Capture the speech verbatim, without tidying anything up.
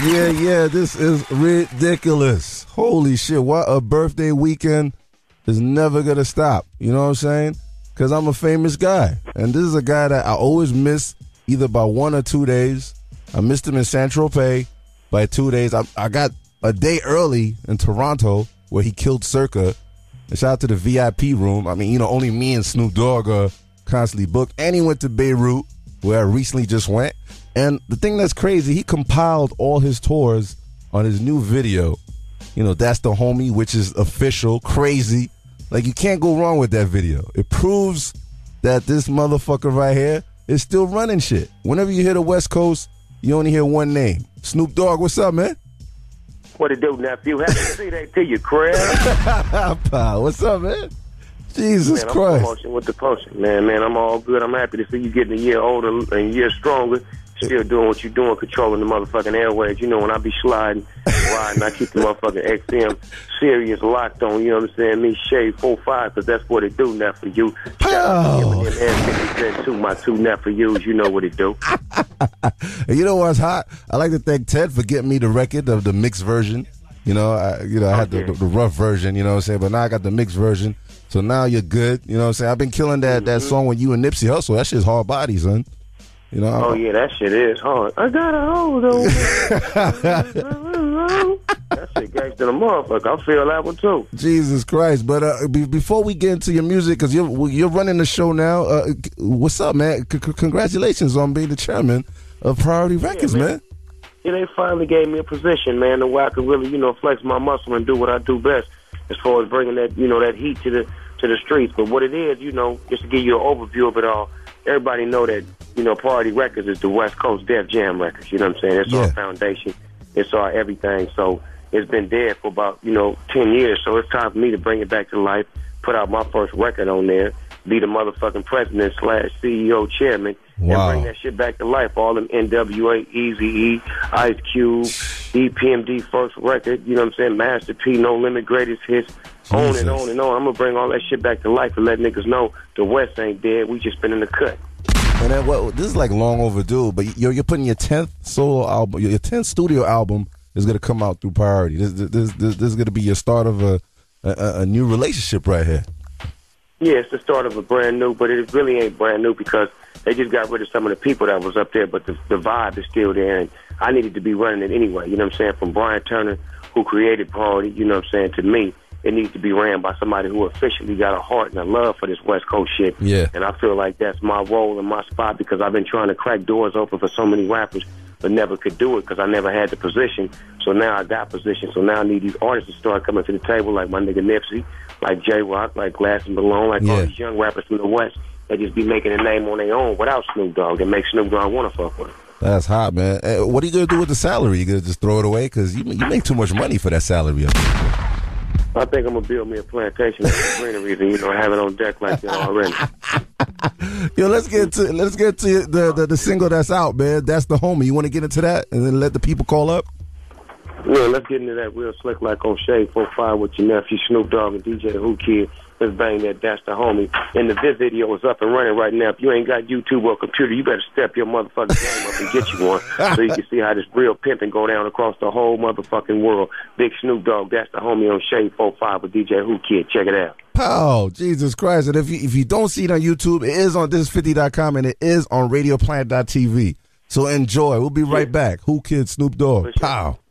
Yeah, yeah, this is ridiculous. Holy shit, what a birthday weekend is never going to stop. You know what I'm saying? Because I'm a famous guy. And this is a guy that I always miss either by one or two days. I missed him in Saint-Tropez by two days. I, I got a day early in Toronto where he killed Circa. And shout out to the V I P room. I mean, you know, only me and Snoop Dogg are constantly booked. And he went to Beirut, where I recently just went. And the thing that's crazy, he compiled all his tours on his new video. You know, That's the Homie, which is official, crazy. Like, you can't go wrong with that video. It proves that this motherfucker right here is still running shit. Whenever you hear the West Coast, you only hear one name. Snoop Dogg, what's up, man? What it do, nephew? Happy to see that to you, Craig. Pal, what's up, man? Jesus man, I'm Christ. promotion with the potion. Man, man, I'm all good. I'm happy to see you getting a year older and a year stronger. Still doing what you're doing, controlling the motherfucking airways. You know, when I be sliding, riding, I keep the motherfucking X M Sirius locked on, you know what I'm saying? Me, Shade four five, because that's what it do now for you. Shout out to Eminem and fifty Cent, too, my two nephews. You know what it do. You know what's hot? I like to thank Ted for getting me the record of the mixed version. You know, I, you know, I had the, the, the rough version, you know what I'm saying? But now I got the mixed version. So now you're good. You know what I'm saying? I've been killing that, mm-hmm. that song with you and Nipsey Hussle. That shit's hard body, son. You know, oh, yeah, that shit is hard. I got a hold on. That shit gangsta the motherfucker. I feel that one, too. Jesus Christ. But uh, be- before we get into your music, because you're, you're running the show now, uh, what's up, man? C- congratulations on being the chairman of Priority Records, yeah, man. man. Yeah, they finally gave me a position, man, to where I could really, you know, flex my muscle and do what I do best as far as bringing that, you know, that heat to the to the streets. But what it is, you know, just to give you an overview of it all, everybody know that, you know, Priority Records is the West Coast Def Jam Records. You know what I'm saying? It's yeah. our foundation. It's our everything. So it's been dead for about, you know, ten years. So it's time for me to bring it back to life, put out my first record on there, be the motherfucking president slash C E O chairman, wow. and bring that shit back to life. All them N W A, Eazy-E, Ice Cube, E P M D first record, you know what I'm saying? Master P, No Limit, Greatest Hits, Jesus. on and on and on. I'm going to bring all that shit back to life and let niggas know the West ain't dead. We just been in the cut. And then what? This is like long overdue, but you're you're putting your tenth solo album, your tenth studio album is gonna come out through Priority. This this this, this is gonna be your start of a, a a new relationship right here. Yeah, it's the start of a brand new, but it really ain't brand new because they just got rid of some of the people that was up there, but the, the vibe is still there, and I needed to be running it anyway. You know what I'm saying? From Brian Turner, who created Priority, you know what I'm saying, to me. It needs to be ran by somebody who officially got a heart and a love for this West Coast shit. Yeah. And I feel like that's my role and my spot because I've been trying to crack doors open for so many rappers, but never could do it because I never had the position. So now I got position. So now I need these artists to start coming to the table like my nigga Nipsey, like J-Rock, like Glass and Malone, like yeah. all these young rappers from the West that just be making a name on their own without Snoop Dogg and make Snoop Dogg want to fuck with him. That's hot, man. Hey, what are you going to do with the salary? You going to just throw it away? Because you, you make too much money for that salary. I think I'm gonna build me a plantation of greenery and, you know, have it on deck like that already. Yo, let's get to let's get to the, the the single that's out, man. That's the Homie. You want to get into that and then let the people call up? Yeah, let's get into that real slick like on Shade four five with your nephew Snoop Dogg and D J Who Kid. Let's bang that. That's the Homie. And the vid video is up and running right now. If you ain't got YouTube or computer, you better step your motherfucking game up and get you one so you can see how this real pimping go down across the whole motherfucking world. Big Snoop Dogg, That's the Homie on Shade four five with D J Who Kid. Check it out. Oh, Jesus Christ. And if you, if you don't see it on YouTube, it is on this is fifty dot com and it is on radio planet dot t v. So enjoy. We'll be right back. Who Kid, Snoop Dogg. Pow.